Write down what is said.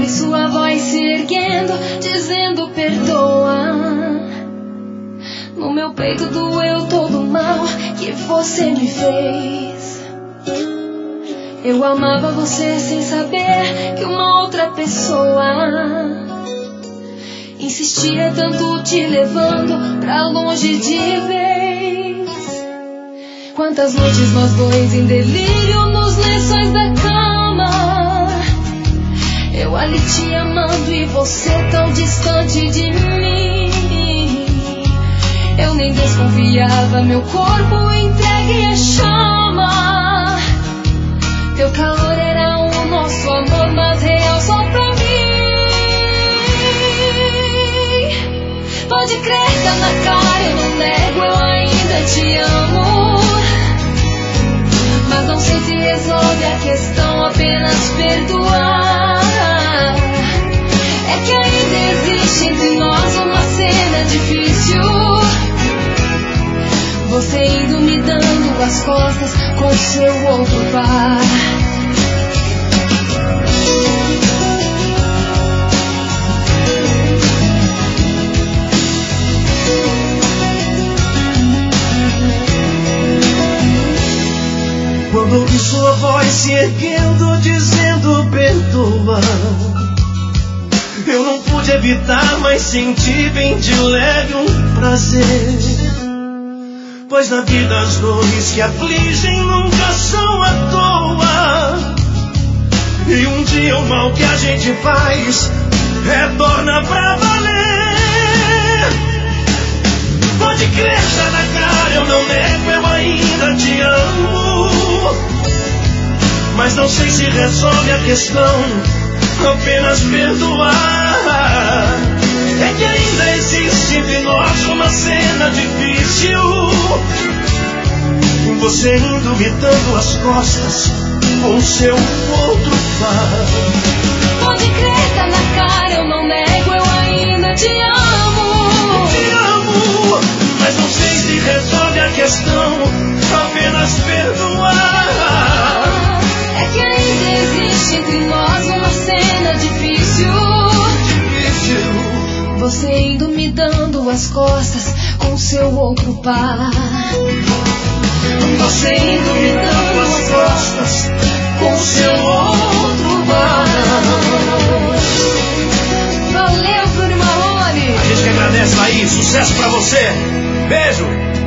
ouvi sua voz se erguendo, dizendo perdoa. No meu peito doeu todo o mal que você me fez. Eu amava você sem saber que uma outra pessoa insistia tanto te levando pra longe de vez. Quantas noites nós dois em delírio nos lençóis da cama, eu ali te amando e você tão distante de mim. Eu nem desconfiava, meu corpo entregue à chama. Teu calor era o nosso amor, mas real só pra mim. Pode crer, tá na cara, eu não nego, eu ainda te amo. Mas não sei se resolve a questão apenas perdoar. É que ainda existe entre nós uma cena difícil. Você indo me dando as costas com seu outro par. Quando ouvi sua voz se erguendo, dizendo perdoa, eu não pude evitar, mas senti bem de leve um prazer. Pois na vida as dores que afligem nunca são à toa. E um dia o mal que a gente faz retorna pra valer. Pode crer, tá na cara, eu não nego, eu ainda te amo. Mas não sei se resolve a questão apenas perdoar. É que ainda existe entre nós uma cena difícil. Você indo me dando as costas com seu outro par. Pode crer, tá na cara, eu não nego, eu ainda te amo. Te amo, mas não sei se resolve a questão apenas perdoar. É que ainda existe entre nós uma cena difícil. Você indo me dando as costas com seu outro par. Você indo me dando as costas com seu outro par. Valeu, Bruno Marrone. A gente que agradece aí, sucesso pra você. Beijo.